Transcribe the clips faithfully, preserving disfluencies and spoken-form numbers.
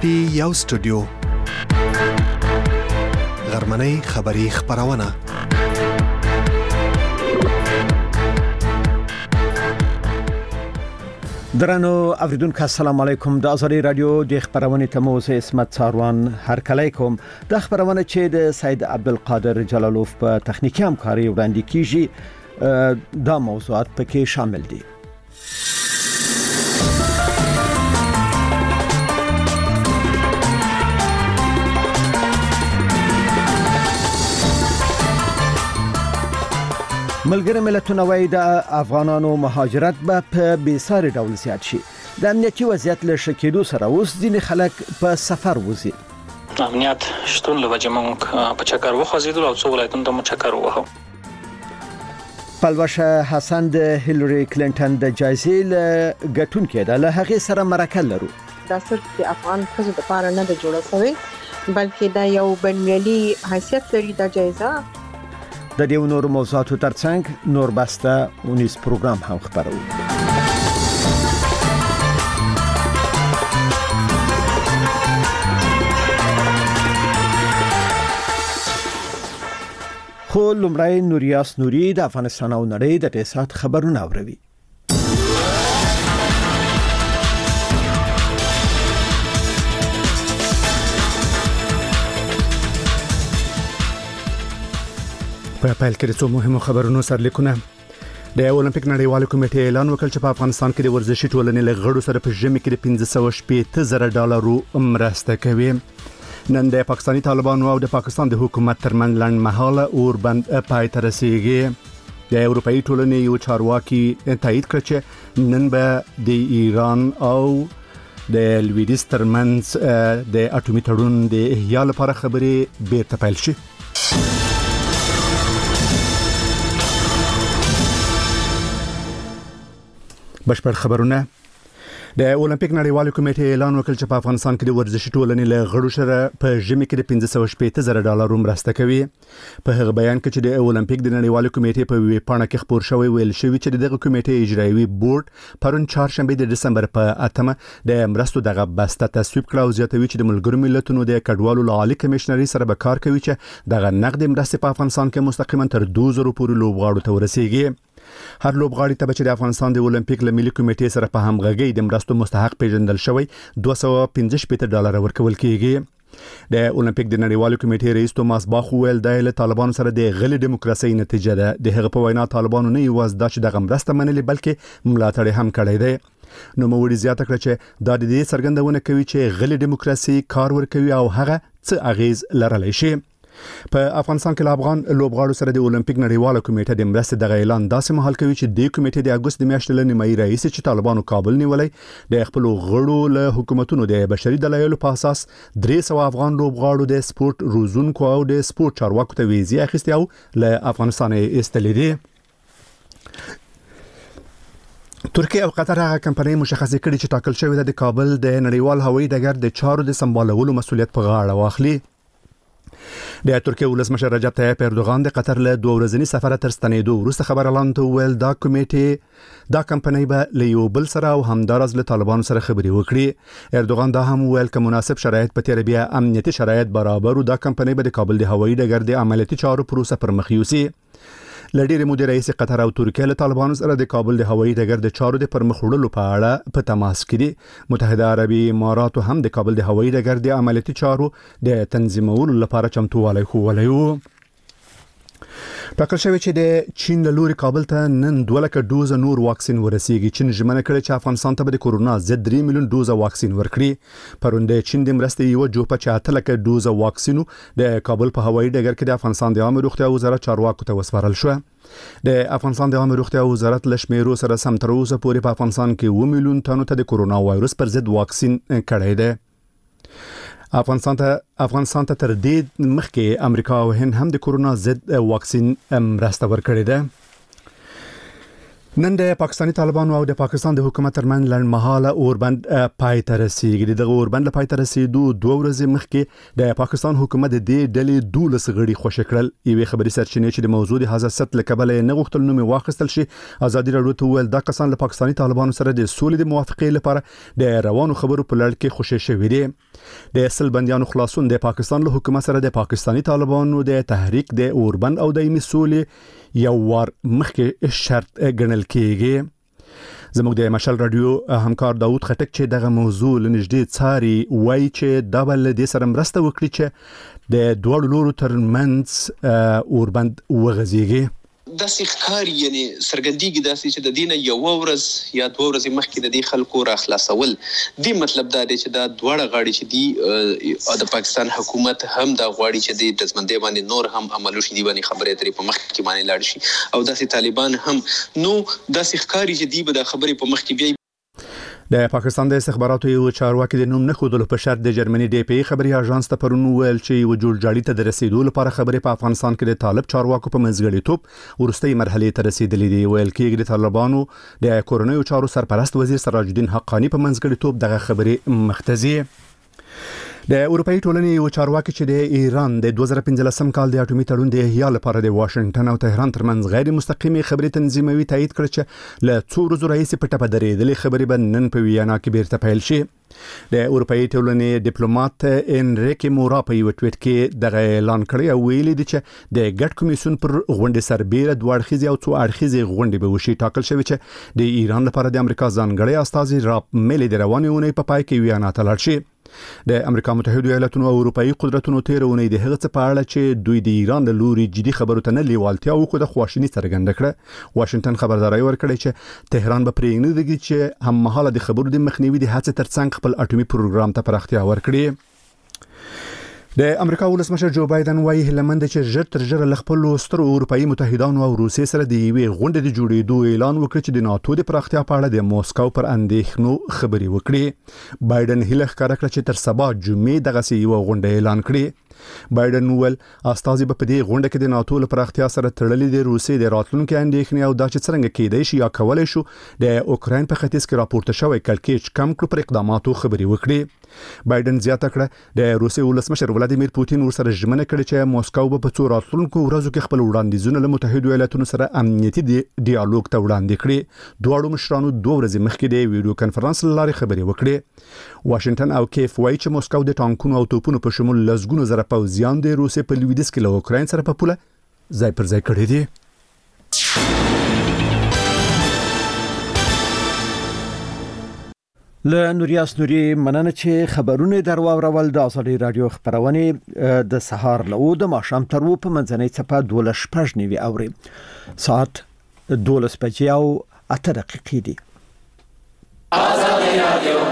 پی یو سټوډیو غرمنۍ خبری خبرونه درنو اوریدونکو السلام علیکم د ازری رادیو د خبرونه تموز اسمت ساروان هر کله کوم د خبرونه چې د سید عبدالقادر جلالوف په تخنیکی همکاري وړاندې کیږي دا موضوعات پکې شامل دي. ملګری ملتونه وايي د افغانانو مهاجرت به په بیساري ډول زیات شي. د امنیتي وضعیت له شکېدو سره اوس ځینې خلک په سفر وځي. امنیت شتون له وجه موږ په چکر وخوځېدل او څو ولایتونو ته مو چکر ووهو. پلوشه حسن د هیلری کلینټن د جایزې له ګټونکې ده، له هغې سره مرکه لرو. دا صرف د افغان ښځو لپاره نه ده جوړه شوې، بلکې دا یو بین‌المللي حیثیت لري دا جایزه. د دې نور موضوعاتو ترڅنګ نور بسته اونیس پروګرام هم خبرو. خو لومړی نوریاس نوري د افغانستان او نړۍ د ټیسات خبرونه اوروي. په پیل کې څو مهمو خبرونو سرلیکونه. د اولمپیک نړیوال کمیټې اعلان وکړ چې په افغانستان کې د ورزشي ټولنې له غړو سره په ژمي کې د پنځه سوه شپېته زره ډالرو مرسته کوي. نن د پاکستاني طالبانو او د پاکستان د حکومت ترمنځ لنډمهاله اوربند پای ته رسیږي. د اروپאי ټولنې یو چارواکي تایید کړ چې نن به د ایران او د لویدیځ ترمنځ د اټومي تړون د احیا لپاره خبرې بیرته پیل شي. بشپړ خبرونه. د اولمپیک نړیوال کمیټې اعلان وکړ چې په افغانستان کې د ورزشي ټولنې له غړو سره په ژمي کې د پنځه سوه شپېته زره ډالرو مرسته کوي. په هغه بیان کې چې د اولمپیک د نړیوال کمیټې په ویب پاڼه کې خبر شوی ویل شوی چې دغه کمیټې اجرایي بورډ پرون چهارشنبه د دسمبر په اتمه د مرستو دغه بسته تصویب کړ او زیاتوي چې د ملګرو ملتونو د کډوالو عالی کمشنري سره به کار کوي چې دغه نقد مرستې په افغانستان کې مستقیما تر دوه زره پورې لوبغاړو ته ورسیږي. هر لوبغاړي ته چې د افغانستان د اولمپیک له ملي کمیټې سره په همغږي د مرستو مستحق پیژندل شوی دوه سوه پنځه شپېته ډالر ورکول کیږي. د اولمپیک د نړیوال کمیټې رئیس توماس باخ ویل د طالبانو سره د غلې دیموکراسي نتیجه ده. د هغه په وینا طالبانو نه یوازې د دغه مرسته منلې بلکې ملاتړ هم کړی دی. نو موږ زیاته کړ چې دا د دې څرګندونه کوي چې غلې دیموکراسي کار ورکوي او هغه څه اغیز لرلی شي. په افغانستان کې افغان لوبغاړو سره د اولمپیک نړیواله کمیټه د مرستې د اعلان داسې مهال کوي چې د کمیټې د اگست د میاشتې له نیمایي رئیس چې طالبانو کابل نیولای د خپل غړو له حکومتونو د بشري دلایلو په اساس درې سوه افغان لوبغاړو د سپورت روزونکو او د سپورت چارواکو ته ویزې اخیستې او له افغانستان ایستلې دي. ترکیه او قطر هغه کمپنۍ مشخصه کړي چې ټاکل شوی د کابل د نړیوال هوایي ډګر د چارو د سمبالولو مسؤلیت په غاړه واخلي. د ترکیه ولسمشر رجب طیب اردوغان د قطر له دوه ورځني سفر تر ستنېدو وروسته خبر اعلان ویل دا کمیټې دا کمپنۍ به له یو بل سره او همدارز له طالبانو سره خبرې وکړي. اردوغان دا هم ویل چې مناسب شرایط په تیر بیا امنیتي شرایط برابر او دا کمپنۍ به د کابل د هوایي ډګر د عملیاتي چارو پروسه پر مخ یوسي. لډیره مدیر رئیس قطر او ترکیه له طالبانو سره د کابل د هوایي ډګر د چارو د پرمخ وړلو په اړه په تماس کې دي. متحده عربي امارات هم د کابل د هوایي ډګر د عملیاتي چارو د تنظیمولو لپاره چمتووالی ښوولی و. ټاکل شوی چې د چین له لوري کابل ته نن دوه لکه ډوزه نور واکسین ورسیږي. چین ژمنه کړې چې افغانستان ته به د کورونا ضد درې میلیون ډوزه واکسین ورکړي. پرون د چین د مرستې یو جوپه چې اته لکه ډوزه واکسینو د کابل په هوایي ډګر کې د افغانستان د عامه روغتیا وزارت چارواکو ته وسپارل شو. د افغانستان د عامه روغتیا وزارت له شمیرو سره سم تر اوسه پورې په افغانستان کې اووه میلیون تنو ته د کورونا وایرس پر ضد واکسین کړی دی. افغانستان ته افغانستان ته تر دې مخکې امریکا او هند هم د کورونا ضد واکسین مرسته ورکړې ده. نن د پاکستاني طالبانو او د پاکستان د حکومت ترمن لړمحاله اوربند پای ته رسیدي. د اوربند پای ته رسیدو دوه ورځې مخکې د پاکستان حکومت د دې ډلې دولس غړي خوشی کړل. یوې خبري سرچینې چې د موضوع د حساسیت لکبل نه غوښتل نوم واخیستل شي. ازادي راډیو ته ویل دا کسان له پاکستاني طالبانو سره د سولې د موافقې لپاره د روانو خبرو په لړ کې خوشی شوي دي. د سل بنديانو خلاصون د پاکستان له حکومت سره د پاکستاني طالبانو د تحریک د اوربند او دایمي سولې یو وار مخکې شرط ګڼل کېږي. زموږ د مشال رادیو همکار داوود خټک چې دغه موضوع لنږدې څاري وایي چې دا بل د سره مرسته وکړي چې د دوه لورو ترمنځ اوربند وغځيږي. داسې ښکاري یعنی سرګندېږي داسې چې د دینه یو ورځ یا دوه ورځې مخکې د دې خلکو را خلاصول دی. مطلب دا دی چې دا دواړه غاړي چې دی د پاکستان حکومت هم دا غواړي چې د دزمندې باندې نور هم عملو شي دی باندې خبرې اترې په مخ کې باندې لاړ شي او داسې طالبان هم نو داسې ښکاري چې دی به د خبرې په مخ کې بیا. د پاکستان د استخباراتو یو چارواکي د نوم نه خودلو په شرط د جرمني ډي پی خبري اژانس ته پرون ویل چې یو جوړجاړي ته د رسیدو لپاره خبري په افغانستان کې د طالب چارواکو په منځګړیتوب ورستۍ مرحله ته رسیدلې دي. ویل کېږي د طالبانو د کورونیو چارو سرپرست وزیر سراج الدین حقانی په منځګړیتوب دغه خبري مختزي. د اروپאי ټولنې یو چارواکي چې د ایران د دوه زره پنځلسم کال د اټومي تړون د احیا لپاره د واشنگټن او تهران ترمنځ غیر مستقیمي خبري تنظیموي تایید کړ چې له څو ورځې راهیسې په ټپه درېدلې خبري به نن په ویانا کې بیرته پیل شي. د اروپאי ټولنې ډیپلوماټ انریکي مورا په یو ټویټ کې دغه اعلان کړی او ویلي دی چې د ګډ کمیسیون پر غونډې سربېره دوه اړخیزې او څو اړخیزې غونډې به وشي. ټاکل شوی چې د ایران لپاره د امریکا ځانګړی استازي راپ میلی د روانې اونۍ په پای کې ویانا ته لاړ شي. د امریکا متحده ایالاتونو او اروپאי قدرتونو تیر اونۍ د هغه څه په اړه چې دوی د ایران له لوري جدي خبرو ته نه لیوالتیا وکړه خواشیني څرګنده کړه. واشنگټن خبرداري ورکړه چې تهران به پرې نه دیږي چې هم مهاله د خبرو د مخنیوي د هڅې ترڅنګ خپل اټومي پروګرام ته پراختیا ورکړي. د امریکا ولسمشر جو بایدن وايي هلمند چې ژر تر ژره ل خپل ستر اروپאי متحدانو او روسیې سره د یوې غونډې د جوړېدو اعلان وکړ چې د ناتو د پراختیا په اړه د موسکو پر اندېښنو خبري وکړي. بایدن هیله ښکاره کړه چې تر سبا جمعې دغه سی یو غونډه اعلان کړي. بایدن ول استازي په دې غونډه کې د ناتو له پراختیا سره تړلې د روسیې د راتلونکو اندېښنې او د چې څنګه کېدای شي یا کولای شو د اوکراین په ختیځ کې راپورته شوی کلکېچ کم کړو پر اقداماتو خبري وکړي. بایدن زیاته کړه د روسیې ولسمشر ولادیمیر پوتین ورسره ژمنه کړې چې موسکو به په څو راتلونکو ورځو کې خپل وړاندیزونه له متحده ایالاتونو سره امنیتي ډیالوګ ته وړاندې کړي. دواړو مشرانو دوه ورځې مخکې د ویډیو کانفرنس لارې خبري وکړي. واشنگټن او کیف وایي چې موسکو د ټانکونو او توپونو په شمول لسګونو زره پوځیان د روسیې په لویدیځ کې له اوکراین سره په پوله ځای پر ځای کړی دي. له نوریاس نوري مننه چې خبرونه درو اورول د ازادي رادیو خبرونه د سهار له او د ماښام تر و په منځنۍ چپه دوله شپږ نیوي اوري ساعت دوله بجې او اته دقیقې دي. ازادي رادیو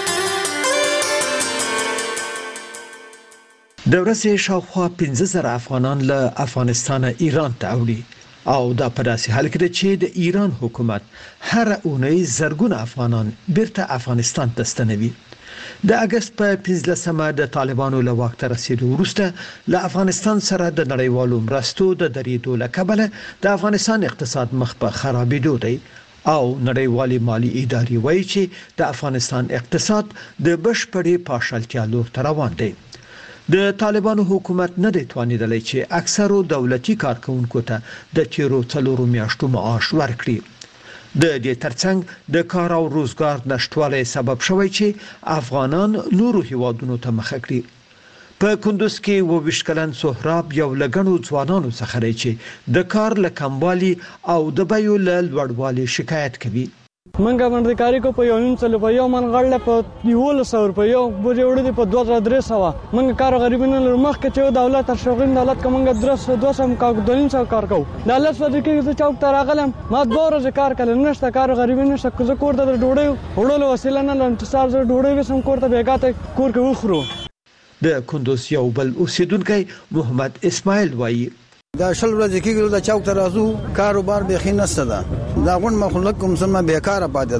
د ورځې شاوخوا پنځه زره افغانان له افغانستان ایران ته اوړي او دا په داسې حال کې چې د ایران حکومت هر اونۍ زرګونه افغانان بیرته افغانستان ته ستنوي. د اگست په پنځلسمه د طالبانو له واک ته رسیدو وروسته له افغانستان سره د نړیوالو مرستو د درېدو له کبله د افغانستان اقتصاد مخ په خرابېدو دی او نړیوالې مالی ادارې وایي چې د افغانستان اقتصاد د بشپړې پاشلتیا لور ته روان دی. د طالبانو حکومت نه دی توانیدلی چې اکثرو دولتي کارکونکو ته د تیرو څلورو میاشتو معاش ورکړي. د دې ترڅنګ د کار او روزګار نشټوالی سبب شوی چې افغانان نورو هیوادونو ته مخه کړي. په کندوز کې و ویشت کلن سهراب یو لګنو ځوانانو څخه دی چې د کار له کموالي او د بیو له لوړوالي شکایت کوي. منګه باندې کاری کو په یو نیم سل په یو من غړل په یو سو روپیه یو بوجه وړي په دوه زره درې سو منګه کار غریبانو لمخ کې چې دولت تر شوغین دولت کومګه درس دوه سم کا دولین سو کار کو دولت په دې کې چوک تر اغلم ما دوه ورځې کار کړل نشته کار غریبانو شکه کور ته ډوډۍ وړلو وسیله نه انتصار زره ډوډۍ وسم کور ته بیګاته کور کې وخورو. د کندوز یو بل اوسیدونکو محمد اسماعیل وایي دا شل ورځې کېږي د چوک ته راځو کاروبار به خینسته ده دا غون مخلوق کوم سم بیکاره پاتې ده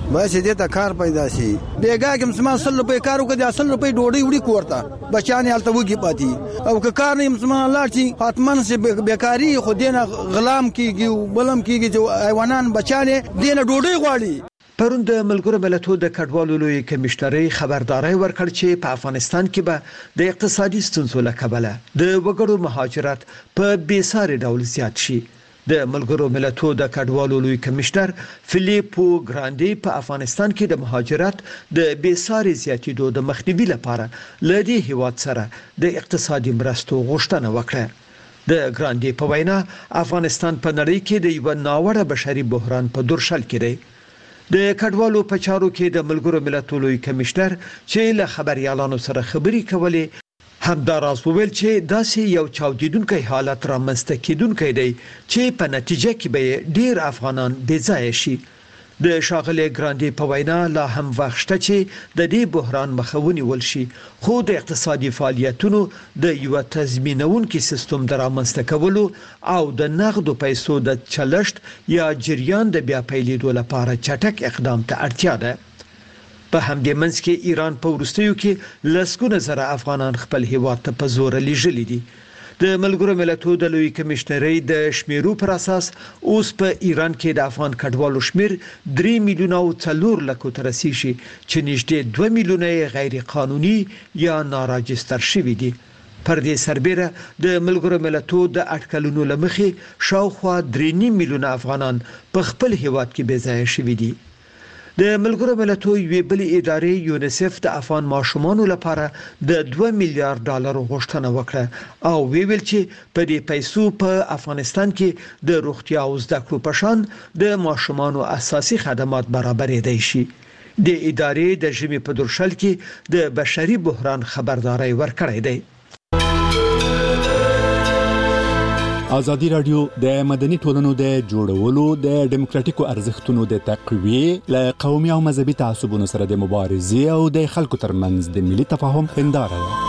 بس دې ته کار پیدا شي بیګا کوم سم اصل روپې کارو کې اصل روپې ډوډۍ وړي کوړتا بچانه الته وږي پاتې او که کار نه سم الله چې فاطمه سي بیکاری خو دینه غلام کیږي بلم کیږي چې حیوانان بچانه دینه ډوډۍ غواړي. پرون د ملګرو ملتونو د کډوالو لوی کمشنري خبرداري ورکړ چې په افغانستان کې به د اقتصادي ستونزو له کبله د وګړو مهاجرت په بیساري ډول زیات شي. د ملګرو ملتونو د کډوالو لوی کمشنر فلیپو ګراندي په افغانستان کې د مهاجرت د بیساري زیاتېدو د مخنیوي لپاره لدی هیواد سره د اقتصادي مرستو غوښتنه وکړه. د ګراندي په وینا افغانستان په نړۍ کې د یو ناوړه بشري بحران په درشل کې دی. د کډوالو په چارو کې د ملګرو ملتونو لوی کمشنر چې له خبريالانو سره خبري کولې همداراز وویل چې داسې یو چاودیدونکي حالت رامنځته کیدونکي دی چې په نتیجه کې به ډیر افغانان بې ځای شي. د شاغله ګراندي په وینا لا هم وخت شته چې د دې بحران مخاوني ولشي خو د اقتصادي فعالیتونو د یو تضمینونکي سیستم درامنځته کولو او د نقدو پیسو د چلشت یا جریان د بیا پیلېدو لپاره چټک اقدام ته اړتیا ده. په همدې منځ کې ایران په وروستیو کې لسګونه زره افغانان خپل هیواد ته په زور لیږلي دي. د ملګرو ملتونو د لوی کمشنري د شمیرو پر اساس اوس په ایران کې د افغان کډوالو شمیر درې میلیونه او څلور لکه تر رسیدي شي چې نږدې دوه میلیونه غیر قانوني یا ناراجستر شوي دي. پر دې سربېره د ملګرو ملتونو د اټکلونو لمخې شاوخوا درې میلیونه افغانان په خپل هیواد کې بې ځای شوي دي. د ملګرو ملتونو یوې بلې ادارې یونیسف د افغان ماشومانو لپاره د دوه میلیارډ ډالر غوښتنه وکړه او ویل چې په دې پیسو په افغانستان کې د روغتیا او زده کړو په شان د ماشومانو اساسي خدمات برابرېدای شي. د ادارې د ژمي په درشل کې د بشري بحران خبرداري ورکړې ده. ازادي رادیو د مدني ټولنو د جوړولو د ډیموکراتیکو ارزښتونو د تقویه له قومي او مذهبي تعصبونو سره د مبارزې او د خلکو ترمنځ د ملي تفاهم هنداره ده.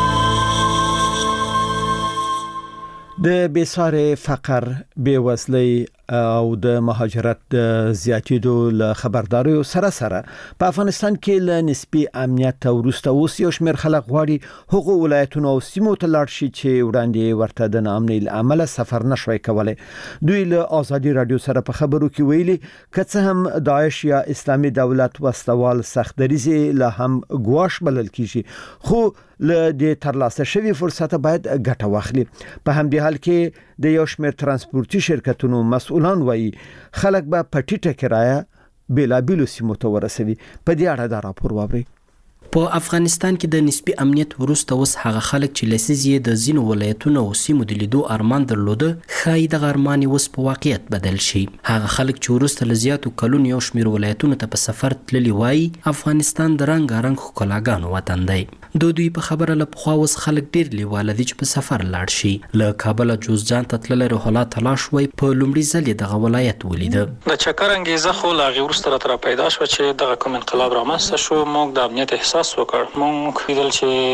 د بیساري فقر، بیوزلۍ او د مهاجرت د زیاتېدو له خبرداري سره سره په افغانستان کې له نسبي امنیت وروسته اوس یو شمېر خلک غواړي هغو ولایتونو او سیمو ته لاړ شي چې وړاندې ورته د ناامنۍ له امله سفر نشوي کولای. دوی له ازادي رادیو سره په خبرو کې ویلي که څه هم داعش یا اسلامي دولت وسلوال سختدریزي له هم ګواښ بلل کیږي خو له دې ترلاسه شوی فرصت باید ګټه واخلي. په همدې حال کې د یو شمېر ترانسپورتي شرکتونو مسؤلان وایي خلک به په ټیټه کرایه بیلابیلو سیمو ته ورسوي. په دې اړه دا راپور واورئ. په افغانستان کې د نسبي امنیت وروسته اوس هغه خلک چې لسیزې د زینو ولایتونو او سیمو د لیدو ارمان درلوده خای د غرماني اوس په واقعیت بدل شي. هغه خلک چې وروسته لزیاتو کلونو یو شمیر ولایتونو ته په سفر تللی وای افغانستان د رنگ رنگ ښکلاګانو وطن دی. د دوی په خبره له پخوا اوس خلک ډیر لیواله دي چې په سفر لاړ شي. له کابل جوزجان ته تللی روح الله تلاش وای په لومړي ځل یې دغه ولایت ولیده. د چکر انګیزه خو لا غي ورسره تر پیدا شو چې دغه کوم انقلاب رامنځته شو. موږ د امنیت احساس وکړ. موږ ویل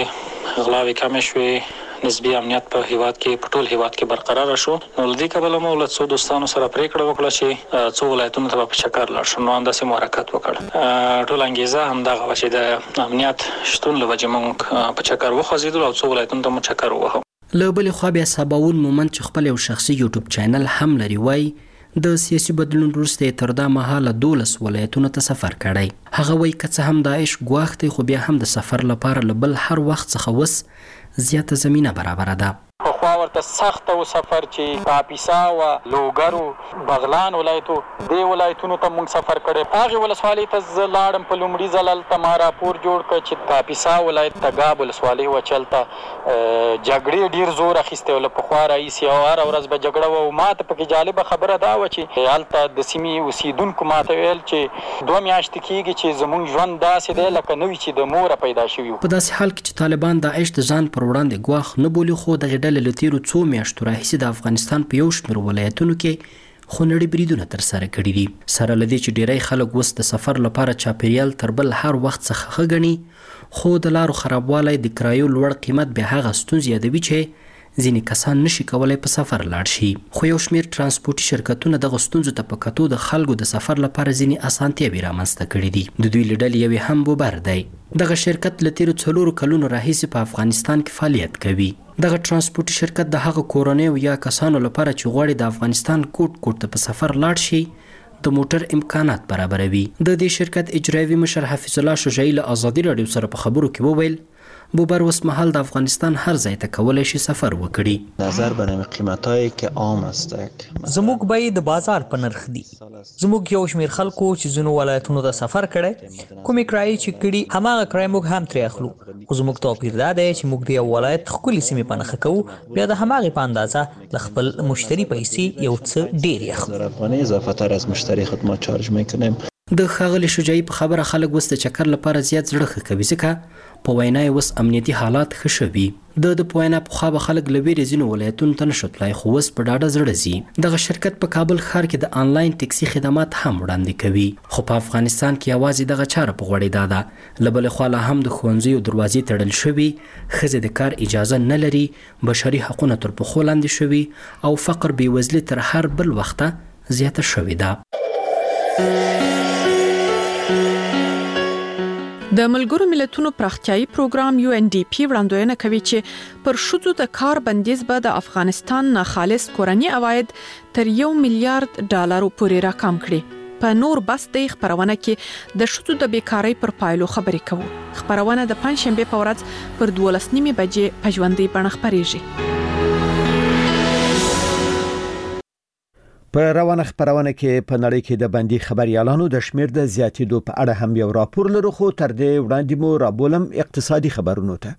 چې غلاوې کمې شوې، نسبی امنیت په هیواد کې په ټول هیواد کې برقرار شو. نو لدی کبل مو له څو دوستانو سره پریکړه وکړه چې څو ولایتونو ته په چکر لاړ شو. نو انداسې حرکت وکړ. ټول انګیزه هم دغه و چې د امنیت شتون له وجې موږ په چکر وخوځېدل او څو ولایتونو ته مو چکر ووهو. له بلې خوا بیا سباون مومند چې خپل یو شخصي یوټیوب چینل هم لري وای د سیاسي بدلون وروسته تر دا مهاله دولس ولایتونو ته سفر کړی. هغه وایي که څه هم داعش ګواښ دی خو بیا هم د سفر لپاره له بل هر وخت څخه وس زیاته زمینه برابره ده. خو ورته سخت او سفر چې کاپیسا او لوګرو بغلان ولایتو دی ولایتونو ته موږ سفر کړی. هغه ولسوالۍ ته زلاړم په لومړي ځل ته ما راپور جوړ کړ چې کاپیسا ولایت ته ګاب ولسوالۍ و چلته جګړې ډیر زور اخیسته ول په خوا رئیس او هر ورځ به جګړه و. ما ته پکې جالب خبره دا و چې حالت د سیمې اوسیدونکو ما ته ویل چې دوه میاشتې کېږي چې زموږ ژوند داسې دی لکه نوې چې د مور پیدا شوی. په داسې حال کې چې طالبان داعش د ځان پر وړاندې ګواښ نه بولي خو د ډلې له تیرو څو میاشتو راهیسې د افغانستان په یو شمېر ولایتونو کې خونړي بریدونه ترسره کړي دي. سره له دې چې ډیری خلک اوس د سفر لپاره چاپیریال تر بل هر وخت څخه ښه ګڼي خو د لارو خرابوالی د کرایو لوړ قیمت بیا هغه ستونزې یادوي چې ځینې کسان نشي کولای په سفر لاړ شي. خو یو شمېر ترانسپورتي شرکتونه دغه ستونزو ته په کتو د خلکو د سفر لپاره ځینې اسانتیاوې رامنځته کړي دي. د دوی له ډلې یوې هم بوبر دی. دغه شرکت له تیرو څلورو کلونو راهیسې په افغانستان کې فعالیت کوي. دغه ترانسپورتي شرکت د هغه کورنیو یا کسانو لپاره چې غواړي د افغانستان کوټ کوټ ته په سفر لاړ شي د موټر امکانات برابروي. د دې شرکت اجرایوي مشر حفیظ الله شجاعي له آزادي راډیو سره په خبرو کې وویل بوبر وس محل د افغانستان هر ځای ته کولای شي سفر وکړي. نظر به نمی قیمتایی که عام است. زموږ به د بازار په نرخ دي. زموږ یو شمیر خلکو چې زونو ولایتونو ته سفر کړي کومې کرایې چې کړي هماغه کرایې موږ هم ترې اخلو. خو زموږ توپیر دا دی چې موږ د یو ولایت ښکلې سیمې په نښه کوو بیا د هماغې په اندازه له خپل مشتري پیسې یو څه ډېرې اخلو. افغانۍ اضافه تر از مشتری خدمات چارج میکنیم. د ښاغلي شجاعي په خبره خلک اوس د چکر لپاره زیات زړه ښه کوي ځکه په وینا یې اوس امنیتي حالات ښه شوي. د د په وینا پخوا به خلک له ویرې ځینو ولایتونو ته نشو تلای خو اوس په ډاډه زړه ځي. دغه شرکت په کابل ښار کې د آنلاین ټکسي خدمات هم وړاندې کوي. خو په افغانستان کې یوازې دغه چاره په غوړېدا ده. له بلې خوا لا هم د ښوونځیو دروازې تړل شوي، ښځې د کار اجازه نه لري، بشري حقونه تر پښو لاندې شوي او فقر بېوزلي تر هر بل وخته زیاته شوې ده. د ملګرو ملتونو پراختیایي پروګرام یو ان ډي پی وړاندوینه کوي چې پر ښځو د کار بندیز به د افغانستان نه خالص کورني عواید تر یو میلیارډ ډالرو پورې راکم کړي. په نور بس د خبرونه کې د ښځو د بیکاری پر پایلو خبرې کوو. خبرونه د پنځشنبه په ورځ پر دولس نیمه بجې په ژوندۍ بڼه خبرېږي. په روانه خبرونه کې په نړۍ کې د بندي خبريالانو د شمیر د زیاتېدو په اړه هم یو راپور لرو خو تر دې وړاندې مو رابولم اقتصادي خبرونو ته.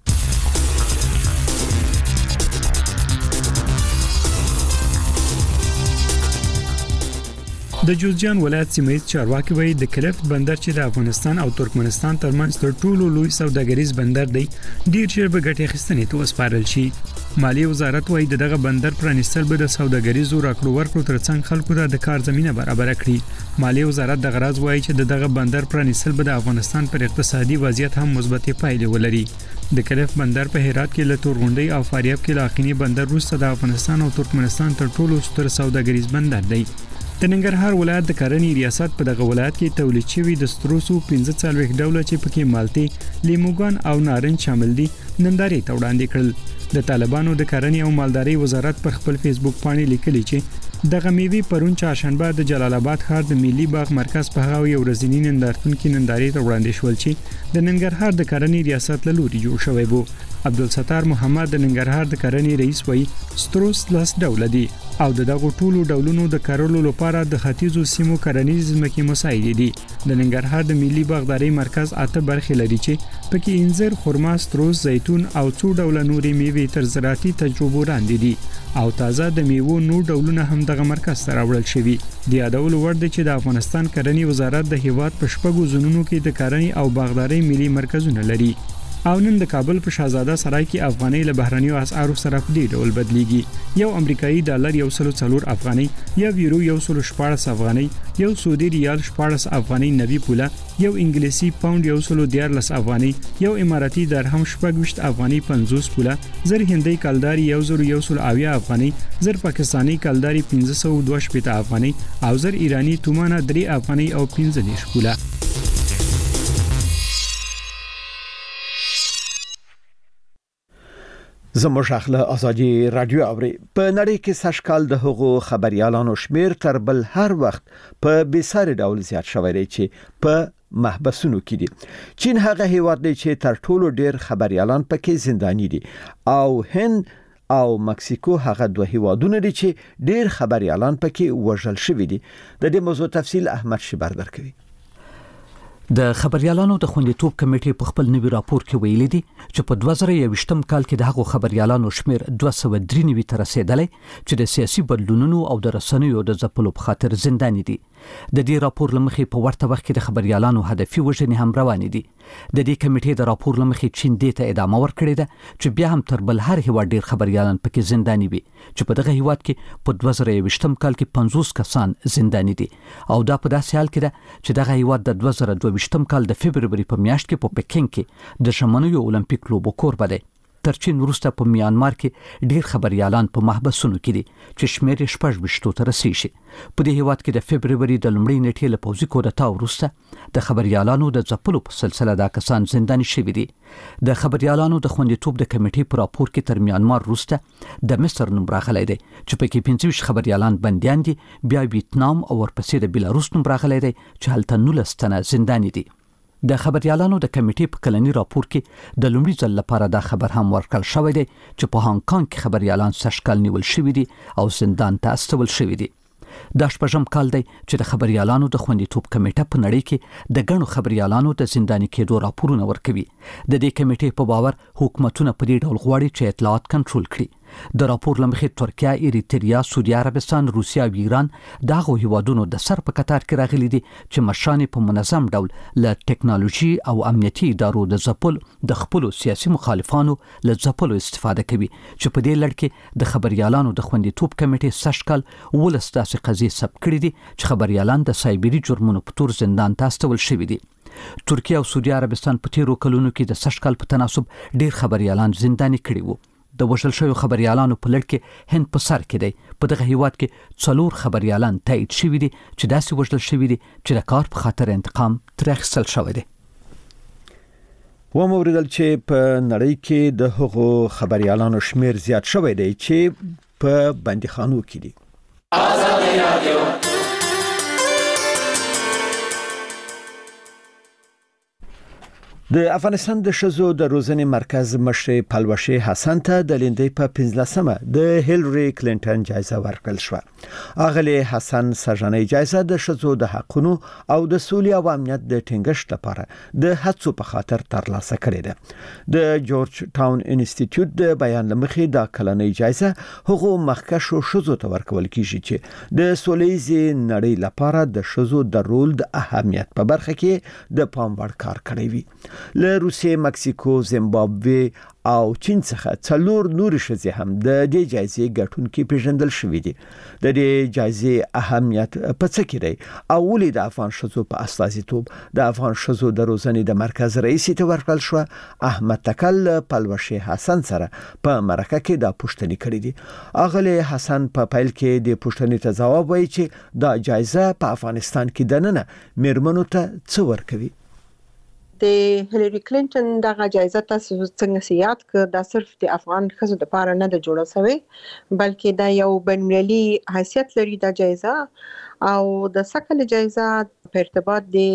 د جوزجان ولایت سیمه چارواکي وایي د کلفت بندر چې د افغانستان او ترکمنستان ترمنځ تر ټولو لوی سوداګریز بندر دی ډیر ژر به ګټې اخیستنې ته وسپارل شي. مالی وزارت وایي دغه بندر پرانیستل به د سوداګریزو راکړو ورکړو ترڅنګ خلکو ته د کار زمينه برابر کړي. مالی وزارت د غراض وایي چې دغه بندر پرانیستل به د افغانستان پر اقتصادي وضعیت هم مثبت پایلې ولري. د کلف بندر په هرات کې له تورغونډي او فاریاب کې لاخینی بندر وروسته د افغانستان او ترکمنستان تر ټولو ستر سوداګریز بندر دی. د ننګرهار ولایت د کرنې ریاست په دغه ولایت کې تولید شوی د ستروسو پنځه څلوېښت ډوله چې پکې مالټې، لیموګان او نارنج شامل دي نندارې ته وړاندې کړل. د طالبانو د کرنې او مالدارۍ وزارت پر خپل فیسبوک باندې لیکلي چې دغه میوې پرون چهارشنبه د جلال آباد ښار د ملي باغ مرکز په هغه یو ورځنی نندارتون کې نندارې ته وړاندې شول چې د ننګرهار د کرنې ریاست له لوري جوړ شوی وو. عبدالستار محمد د ننګرهار د کرنې رئیس وایي ستروس لاس ډوله دي او د دغه ټولو ډولونو د کارولو لپاره د ختیځو سیمو کرنیز ځمکې مساعد دي. د ننګرهار د ملي باغدارۍ مرکز اته برخې لري چې پکې انځر، خرما، ستروس، زیتون او څو ډوله نورې میوې تر زراعتي تجربو وړاندې دي او تازه د میوو نور ډولونه هم دغه مرکز ته راوړل شوي. د یادولو وړ دی چې د افغانستان کرنې وزارت د هیواد په شپږو ځونونو کې د کرنې او باغدارۍ ملي مرکزونه لري او نن د کابل په شاهزاده سرای کې افغاني له بهرنیو اسعارو سره په دې ډول بدلیږي. یو امریکایي ډالر یو سل څلور افغاني، یو یورو یو سل شپاړس افغاني، یو سعودي ریال شپاړس افغاني نوي پوله، یو انګلیسي پاوند یو سل دیارلس افغاني، یو اماراتي درهم شپږ افغاني پنځوس پوله، زر هندۍ کلداري یو زر یو سل اویا افغاني، زر پاکستاني کلداري پنځه سوه دوه شپېته افغاني او زر ایرانی تومانه درې افغاني او پنځه دېرش پوله. زموږ اخله ازادي رادیو اوري په نړۍ کې سشکال د هغو خبريالانو شمیر تر بل هر وخت په بیساري ډول زیات شوی دی چې په محبسونو کې دي. چین هغه هیواد دی چې تر ټولو ډیر خبريالان پکې زنداني دي او هند او مکسیکو هغه دوه هیوادونه دي چې ډیر خبريالان پکې وژل شوی دي. د دې موضوع تفصیل احمد شبر درکوي. د خبريالانو د خوندیتوب کمیټې په خپل نوي راپور کې ویلي دي چې په دوه زره یوویشتم کال کې د هغو خبريالانو شمیر دوه سوه درې نوي ته رسیدلی چې د سیاسي بدلونونو او د رسنیو د ځپلو په خاطر زنداني دي. د دې راپور لمخې په ورته وخت کې د خبريالانو هدفي وژنې هم روانې دي. د دې کمیټې د راپور لمخې چین دې ته ادامه ورکړې ده چې بیا هم تر بل هر هیواد ډیر خبريالان پکې زنداني وي چې په دغه هیواد کې په دوه زره یوویشتم کال کې پنځوس کسان زنداني دي او دا په داسې حال کې ده چې دغه هیواد د دوه زره دوه ویشتم کال د فبرवरी په میاشت کې په پکین کې د ژمنیو اولمپیک لوبو کوربه دی. تر چین وروسته په میانمار کې ډیر خبريالان په محبسونو کې دي چې شمیر شپږ وشتو ته رسیدي. په دې هیواد کې د فبرवरी د لومړۍ نیټې له پوځي کودتا وروسته د خبريالانو د ځپلو په سلسله دا کسان زنداني شوي دي. د خبريالانو د خوندیتوب د کمیټې په راپور کې تر میانمار وروسته د مصر نوم راغلی دی چې پکې پنځه ویشت خبريالان بنديان دي، بیا ویتنام او ورپسې د بیلاروس نوم راغلی دی چې هلته نولس تنه زنداني دي. د خبريالانو د کمیټې په کلنی راپور کې د لومړي ځل لپاره دا خبر هم ورکړل شوی دی چې په هانګ کانګ کې خبريالان سشکل نیول شوی دي او زندان ته استول شوی دي. دا شپږم کال دی چې د خبريالانو د خوندیتوب کمیټه په نړۍ کې د ګڼو خبريالانو د زنداني کېدو راپورونه ورکوي. د دې کمیټې په باور حکومتونه په دې ډول غواړي چې اطلاعات کنټرول کړي. د راپور لمخې ترکیه، ایریتریا، سعودي عربستان، روسیا او ایران دغه هیوادونو د سر په قطار کې راغلي دي چې مشران په منظم ډول له ټکنالوژي او امنیتي ادارو د ځپل د خپل سیاسي مخالفانو له ځپلو استفاده کوي چې په دې لړ کې د خبريالانو د خوندیتوب کمیټې سشکل ولس داسې قضیې ثبت کړي دي چې خبريالان د سایبری جرمونو په تور زندان ته استول شوي دي. ترکیه او سعودي عربستان په تیرو کلونو کې د سشکل په تناسب ډیر خبريالان زنداني کړي وو. د وژل شویو خبريالانو په لړ کې هند په سر کې دی. په دغه هیواد کې څلور خبريالان تایید شوي دي چې داسې وژل شوي دي چې د کار په خاطر انتقام ترې اخیستل شوی دی. و موردل چې په نړۍ کې د هغو خبريالانو شمیر زیات شوی دی چې په بندیخانو کې دي. آزادي رادیو د افغانستان د شزو د روزنې مرکز مشر پلوشي حسن ته د لیندې په پنځلسمه د هیلری کلینټن جایزه ورکړل شو. اغلی حسن سرجنۍ جایزه د شزو د حقونو او د سولې او امنیت د ټینګښت لپاره د هڅو په خاطر ترلاسه کړې ده. د جورج ټاون انسټیټیوټ د بیان لمخې دا کلنۍ جایزه هغو مخکښو شزو ته ورکول کیږي چې د سولېزي نړۍ لپاره د شزو د رول د اهمیت په برخه کې د پام وړ کار کړی وي. له روسیې، مکسیکو، زیمبابوې او چین څخه څلور نور شزې هم د دې جایزې ګټونکي پیژندل شوې دي. د دې جایزې اهمیت په څه کې دی او ولې د افغان شزو په استازیتوب د افغان شزو د روزنې د مرکز رئیس ته ورکړل شو؟ احمد تکل پلوشي حسن سره په مرکه کې دا پوښتنه کړې دي. اغلی حسن په پایل کې د پوښتنې ته ځواب وایي چې دا جایزه په افغانستان کې د نن میرمنو ته څه ورکوي. د هیلری کلینټن دغه جایزه تاسو څنګه سیات ک دا صرف د افغان خزو د پاره نه د جوړه شوی بلکې دا یو بین‌المللي حیثیت لري د جایزه او د سکل جایزه په ارتباط د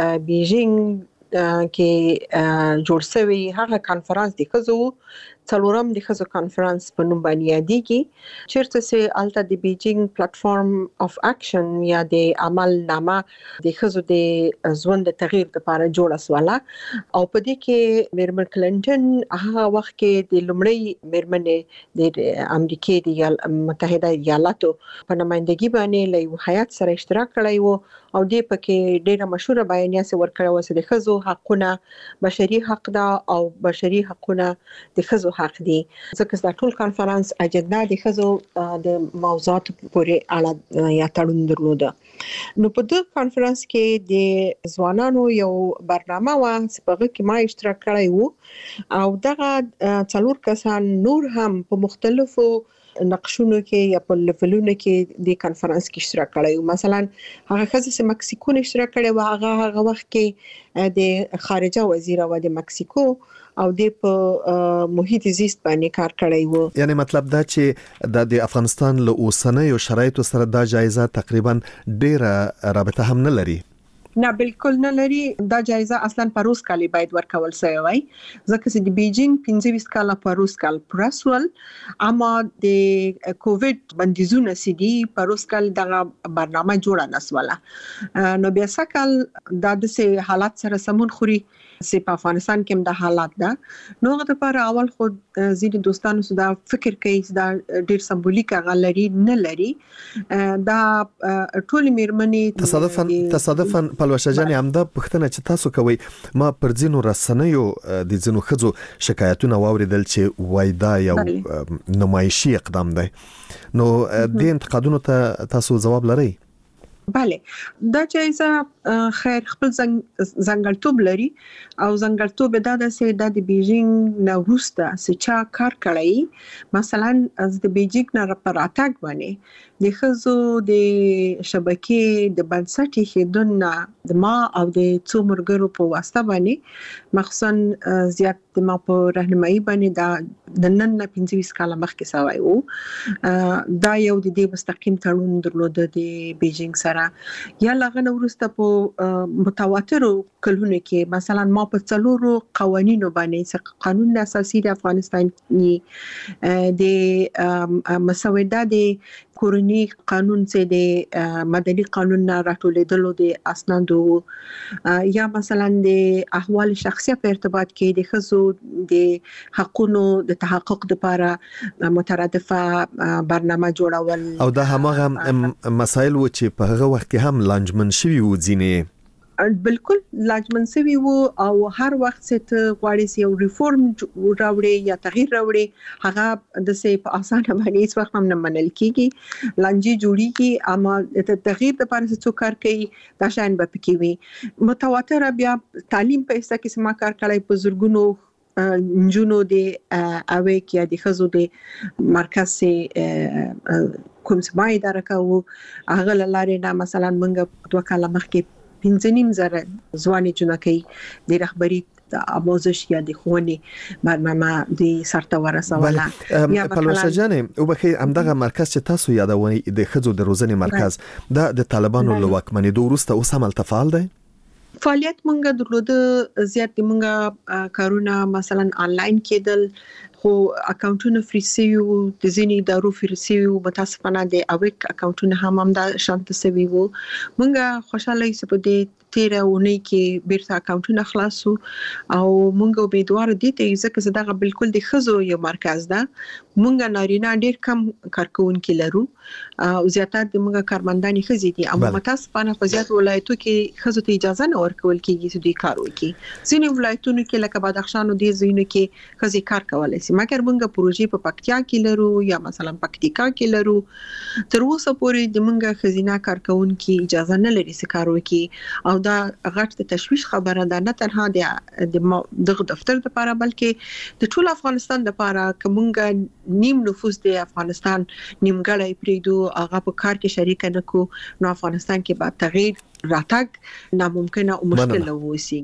بیجینګ کې جوړ شوی هغه کانفرنس د خزو څلورم د خزو کانفرنس په نوم باندې یادېږي چیرته چې الته د بیجینګ پلیټفارم اف اکشن یا د عمل نامه د خزو د ژوند د تغییر لپاره جوړه سواله او په دې کې میرمن کلینټن هغه وخت کې د لومړی میرمنې د امریکای د متحده ایالاتو په نمائندګي باندې له حیات سره اشتراک کړی وو او دې پکې ډېره مشهوره بیانیه سره ورکړه و چې د خزو حقونه بشري حق ده او بشري حقونه د خزو حق دي. ځکه دا ټول کانفرنس اجندا د خزو د موضوعات پورې اړه یا تړون درلوده. نو په دغه کانفرنس کې د ځوانانو یو برنامه و چې په هغه کې ما اشتراک کړی وو او دغه څلور کسان نور هم په مختلفو نقشونو کې یا په لیولونو کې د کانفرنس کې اشتراک کړی. مثلا هغه خزه چې مکسیکو اشتراک کړی و هغه هغه وخت کې د خارجه وزیر و د مکسیکو او د په محیط زیست باندې کار کړی وو. یعنی مطلب دا چې د افغانستان له اوسنیو شرایطو سره دا جایزه تقریبا ډیره رابطه هم نه لري. نه بالکل نه لري. دا جایزه اصلا پروس کال باید ورکول شوی وای ځکه چې د بیجینګ پنځه ویشت کال پروس کال پرسول اما د کووډ بندیزونه سدي پروس کال دغه برنامه جوړه نسواله. نو بیا سکل د دې حالات سره سمون خوري چې په افغانستان کې هم د حالات ده نو غته پر اول خود ځینې دوستانو سره فکر کوي دا ډیر سمبولیک غلري نه لري. دا ټول میرمنې تصادفاً تصادفاً پلوشه جان همدا پښتنه چې تاسو کوي ما پر ځینو رسنیو د ځینو خزو شکایتونه واوریدل چې وایدا یو نمایشي اقدام دی. نو د انتقادونو ته تاسو جواب لرئ؟ bale دا جایزه خیر خپل ځانګړتوب لري او ځانګړتوب دا ده چې د بیجینګ نه وروسته چې چا کار کړی مثلا از د بیجینګ نه پر اتاک باندې د خزو د شبکې د بنسټي خدونه د ما او د څو مرګرو په واسطه باندې مخصوصا زیات د ما په راهنمایي باندې دا د نن نه پنځه ویشت کاله مخکې سوی وو دا یو د دې مستقیم تړون درلود د بیجینګ سره یا لغه وروسته په متواتر کلونه کې مثلا ما په څلورو قوانینو باندې قانون اساسي د افغانستان د مسوده د کورنی قانون چې د مدني قانون نه راټولېدلو د اسنادو یا مثلا د احوال شخصي په ارتباط کې د خزو د حقوقو د تحقق لپاره مترادفه برنامه جوړول او دا همغه مسایل و چې په هغه وخت کې هم لانجمن شوي و ځینې بالکل لاجمن سوي وو او هر وخت چې غواړي یو ریفورم راوړي یا تغییر راوړي هغه د سه په اسانه باندې هیڅ وخت هم نه منل کیږي لانجی جوړیږي اما د تغییر لپاره څه کار کوي دا شاین به پکې وي متواتر بیا تعلیم په حصہ کې سما کار کړی په زورګونو نجونو د اوي کې د خزو د مرکز سه کوم سمای اداره کوي هغه لاره نه مثلا منګه دوه کاله مخکې پنځه نیم زره ځواني جنکې د رهبری د اموزش یا د ښوونې برنامه د سرته ورسوله یا پلوشه جانې او بخیر همدغه مرکز چې تاسو یادونی د خځو د روزنې مرکز د د طالبانو له واکمنېدو وروسته اوس هم تفعال دی فعالیت مونږ درلوده زیات مونږه کارونه مثلا آنلاین کېدل خو اکاونټونه فری سیو د ځینې ادارو فری سیو متاسفانه د اویک اکاونټونه هم هم د شانت سوي وو مونږه خوشاله یې په دې تیره ونی کې بیرته اکاونټونه خلاصو او مونږ امیدوار دي ته ځکه چې دا بالکل د خزو یو مرکز ده مونږ نارینه ډیر کم کارکونکو لرو او زیاتره د مونږ کارمندان خزي دي اما متاسفانه په زیات ولایتو کې خزو ته اجازه نه ورکول کیږي چې دوی کار وکړي ځینې ولایتونو کې لکه بدخشان او د زینو کې خزي کار کولای شي مګر مونږ پروژې په پکتیا کې لرو یا مثلا پکتیکا کې لرو تر اوسه پورې د مونږ خزینه کارکونکو اجازه نه لري چې کار وکړي او دا غټ د تشویش خبره ده نه تنها د دغه دفتر لپاره بلکې د ټول افغانستان لپاره کومګه نیم نفوس د افغانستان نیمګړی پریدو هغه په کار کې شریک نه کو نو افغانستان کې به تغییر راتګ ناممکنه او مشکل ووسی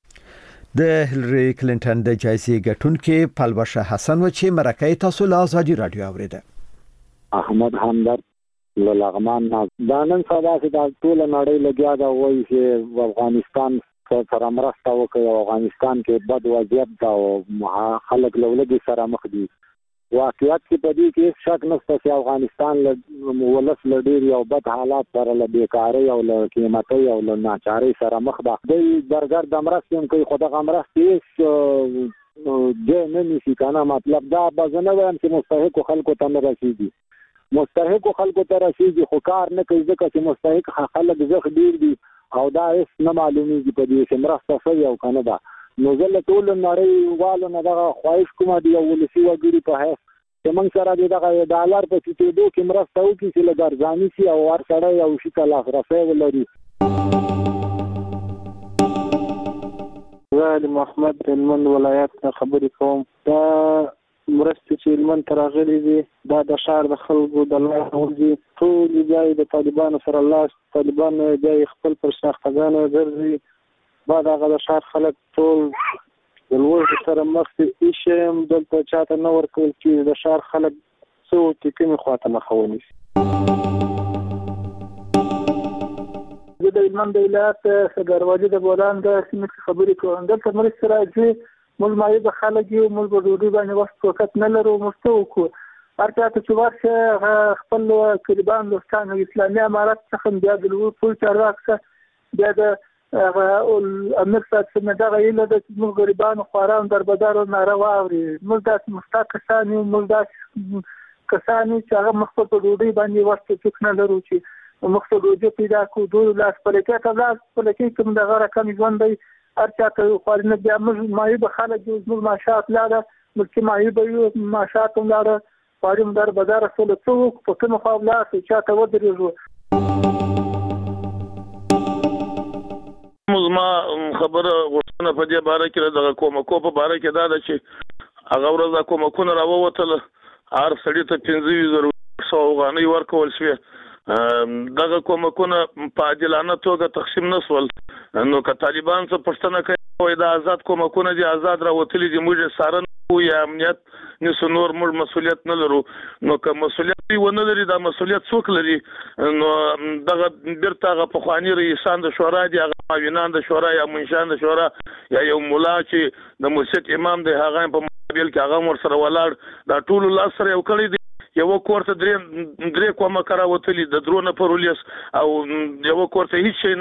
د هلری کلینټن د جایزې ګټونکې پلوشه حسن و چې مرکه تاسو له ازادي رادیو اوریده احمد همدرد لغمان دا نن سبا چې د ټول نړۍ لګیا دا وایي چې افغانستان سره مرسته وکړي افغانستان کې بد وضعیت دا او خلک لولګي سره مخ دي واقعیت کې په دې کې شک نشته چې افغانستان له ولس لډیر یو بد حالات سره له بیکاری او له قیمتي او له ناچاري سره مخ ده د برګر د مرستې کوي خدای غمرستې د نه نشي کنه مطلب دا بزنه وایم چې مستحق خلکو ته نه رسیدي مستحق خلکو ته رسیدي خو کار نه کوي ځکه چې مستحق خلک زخ ډیر دي او دا هیڅ نه معلومیږي په دې چې مرسته شوی او کنه دا نو زله ټول نړۍ والو نه دغه خواهش کوم دی یو ولسی وګړي په هیڅ چې موږ سره دغه ډالر په سیټېدو کې مرسته وکړي چې لګرځاني شي او ور سره یو شي کله رسې ولري زه د محمد هلمند ولایت څخه خبرې کوم دا مرستې چې هلمند ته راغلي دي دا د ښار د خلکو د لارې ورځي ټول ځای د طالبانو سره لاس طالبان ځای خپل پر شناختګانو ګرځي بعد هغه د ښار خلک ټول د لوږې سره مخ دي هیڅ هم دلته چاته نه ورکول کېږي د ښار خلک څه وکړي کومې خواته مخه ونیسي زه د هلمند ولایت دروازې د بولان د سیمې څخه خبرې کوم دلته مرستې راځي موږ مایده خلک یو موږ په ډوډۍ باندې وخت وخت نه لرو موږ څه وکړو هر چا ته چې ورشه خپل طالبان دوستان اسلامي امارت څخه بیا د لوی پول چارواکي بیا د امیر صاحب څخه دغه ایله د موږ غریبانو خواران دربدارو ناروا اوري موږ داسې مستحق کسان یو موږ داسې کسان چې هغه مخ په ډوډۍ باندې وخت څوک نه لرو چې مخ په ډوډۍ پیدا کو دوی لاس په لکه ته لاس په لکه کوم دغه رقم ژوند دی هر چا ته خوارنه بیا موږ مایي به خلک موږ ماشات لاله موږ مایي به ماشات لاله خواریم در بازار سره څوک په کوم خو لا چې چا ته ودرېږو نو زما خبره غوښتنه په دې باره کې د کومکو په باره کې دا ده چې هغه ورځ کومکونه راووتل هر سړی ته پنځه زره افغانۍ ورکول شوې دغه کومکونه په عادلانه توګه تقسیم نسول نو که طالبان څه پښتنه کوي دا آزاد کومکونه دي آزاد راوتلي دي موږ سارن یا امنیت نس نور موږ مسولیت نه لرو نو که مسولیت ونه لري دا مسولیت څوک لري نو دغه بیرته هغه پخوانی رئیسان د شورا دي هغه معاونان د شورا یا منشان د شورا یا یو مولا چې د مسجد امام دی هغه په مقابل کې هغه ور سره ولاړ دا ټول لاس سره یو کړی دی یو کوړه درې درې کومه کراوتلی د درونه پرولیس او یو کوړه هیڅ